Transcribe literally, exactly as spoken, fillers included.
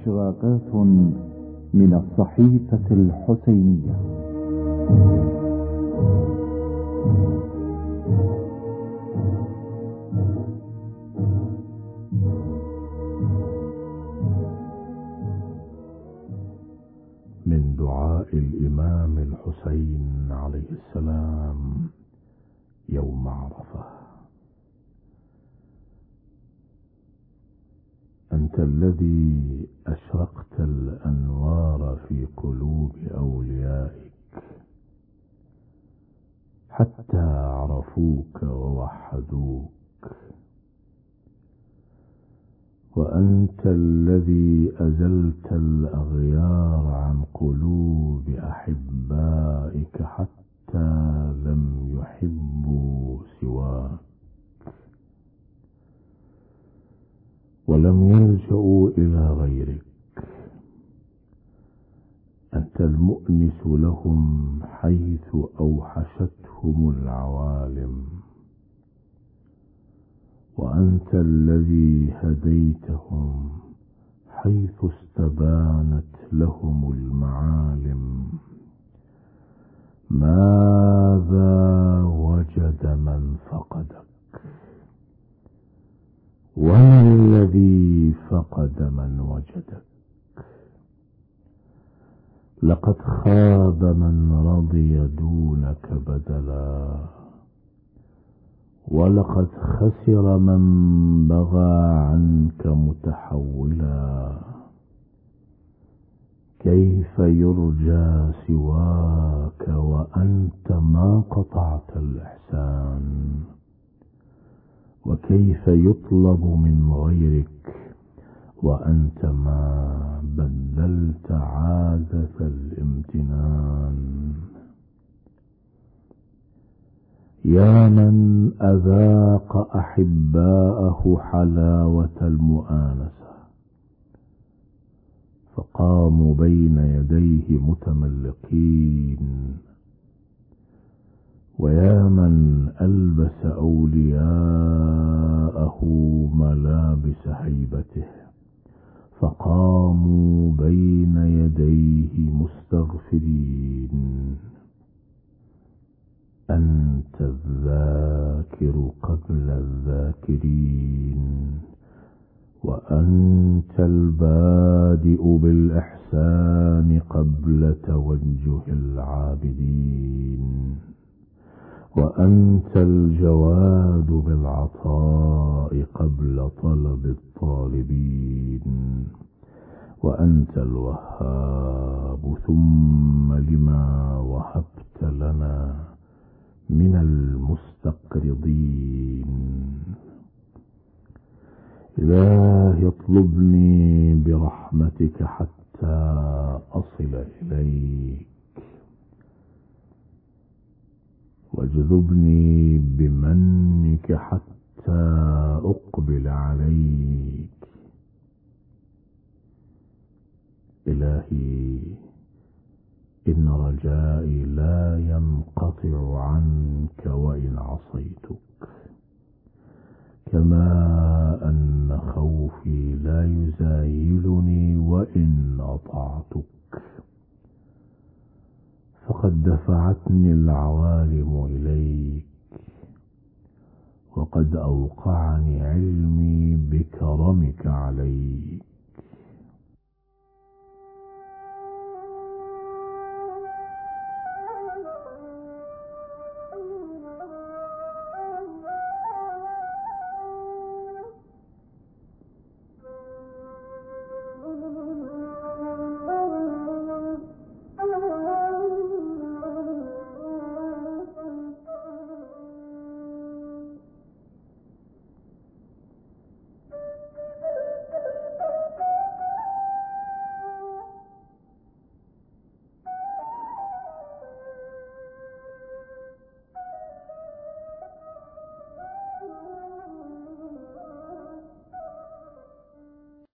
إشراقات من الصحيفة الحسينية. من دعاء الإمام الحسين عليه السلام يوم عرفة: أنت الذي أشرقت الأنوار في قلوب أوليائك حتى عرفوك ووحدوك، وأنت الذي أزلت الأغيار عن قلوب أحبائك حتى لم يحبوا سواك، ولم يلجأوا إلى غيرك. أنت المؤنس لهم حيث أوحشتهم العوالم، وأنت الذي هديتهم حيث استبانت لهم المعالم. ماذا وجد من فقدك، وما الذي فقد من وجدك؟ لقد خاب من رضي دونك بدلا، ولقد خسر من بغى عنك متحولا. كيف يرجى سواك وأنت ما قطعت الإحسان؟ وكيف يطلب من غيرك وأنت ما بدلت عادة الامتنان؟ يا من أذاق أحباءه حلاوة المؤانسة فقاموا بين يديه متملقين، ويا من ألبس أولياءه ملابس هيبته فقاموا بين يديه مستغفرين. أنت الذاكر قبل الذاكرين، وأنت البادئ بالإحسان قبل توجه العابدين، وأنت الجواد بالعطاء قبل طلب الطالبين، وأنت الوهاب ثم لما وهبت لنا من المستقرضين. إلهي اطلبني برحمتك حتى أصل إليك، واجذبني بمنك حتى أقبل عليك. إلهي إن رجائي لا ينقطع عنك وإن عصيتك، كما أن خوفي لا يزايلني وإن أطعتك. فقد دفعتني العوالم إليك، وقد أوقعني علمي بكرمك عليك.